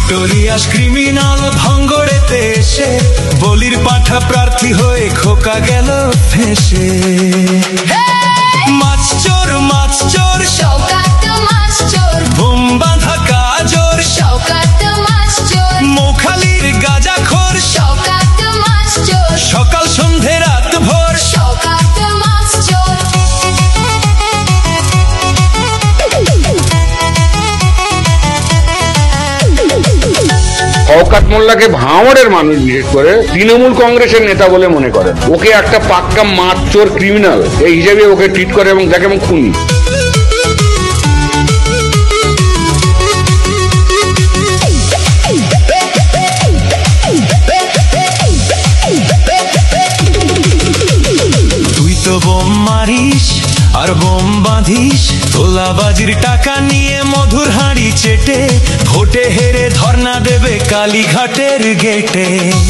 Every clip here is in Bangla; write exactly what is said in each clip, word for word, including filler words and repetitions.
ভিক্টোরিয়াস ক্রিমিনাল ভাঙ্গড়েতে এসে বলির পাঠা প্রার্থী হয়ে খোকা গেল ফেঁসে। মাছ চোর মাছ চোর শওকত মাছ চোর, বোম বাঁধা কাজর শওকত মাছ চোর, মোখালির গাঁজাখোর শওকত মাছ চোর, সকাল সন্ধে রাত ভোর শওকত মাছ চোর। শওকত মোল্লাকে ভাঙড়ের মানুষ বিশেষ করে তৃণমূল কংগ্রেসের নেতা বলে মনে করে। ওকে একটা পাক্কা মাছ চোর ক্রিমিনাল এই হিসেবে ওকে ট্রিট করে এবং দেখে এবং খুনি। তুই তো বোম মারিস আর বোম বাঁধিস, তোলাবাজির টাকা নিয়ে মধুর হাঁড়ি চেটে ভোটে হেরে ধর্ণা দেবে কালীঘাটের গেটে।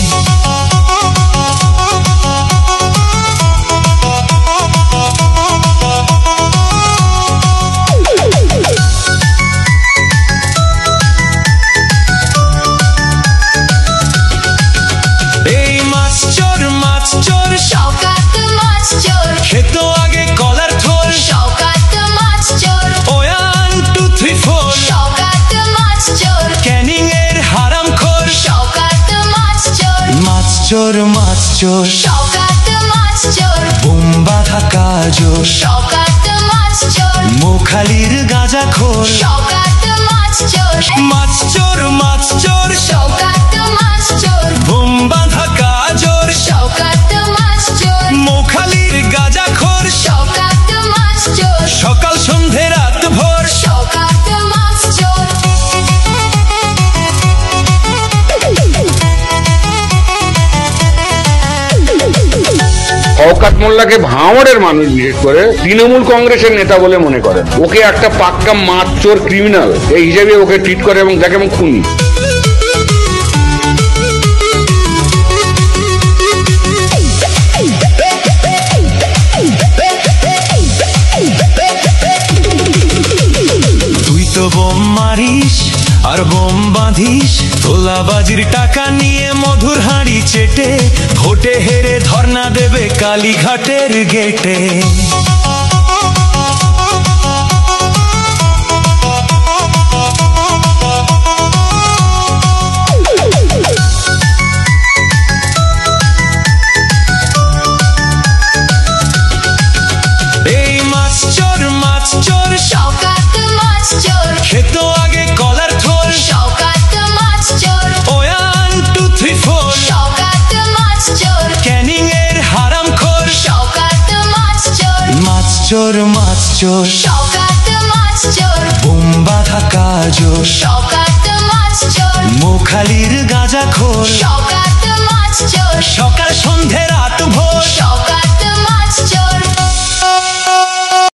এই মাছ চোর মাছ চোর শওকত মাছ চোর, খেত আগে কলার থোল শওকত মাছ চোর, one two three four Shaukat মাছ চোর, ক্যানিং এর হারাম খোর। শওকত মাছ চোর, মাছ চোর মাছ চোর শওকত মাছ চোর, বোম বাঁধা কাজর শওকত মাছ চোর, মোখালির গাঁজাখোর। শওকত মাছ চোর, মাছ চোর মাছ চোর শওকত মাছ চোর, বোম বাঁধা কাজর শওকত মাছ চোর, মোখালির গাঁজাখোর। শওকত মাছ চোর, সকাল সন্ধে রাত ভোর শওকত মাছ চোর। শওকত মোল্লাকে ভাঙড়ের মানুষ বিশেষ করে তৃণমূল কংগ্রেসের নেতা বলে মনে করে। ওকে একটা পাক্কা মাছ চোর ক্রিমিনাল এই হিসেবে ওকে ট্রিট করে এবং দেখে এবং খুনি। তুই তো বোম মারিস আর বোম বাঁধিস, তোলাবাজির টাকা নিয়ে মধুর হাঁড়ি চেটে ভোটে হেরে ধর্ণা দেবে কালীঘাটের গেটে। এই মাছ চোর মাছ চোর শওকত মাছ চোর, খেত আগে কলার থোল শওকত মাছ চোর, one two three four Shaukat মাছ চোর, ক্যানিং এর হারাম খোর। শওকত মাছ চোর, মাছ চোর মাছ চোর শওকত মাছ চোর, বোম বাঁধা কাজর শওকত মাছ চোর, মোখালির গাঁজাখোর। শওকত মাছ চোর, সকাল সন্ধে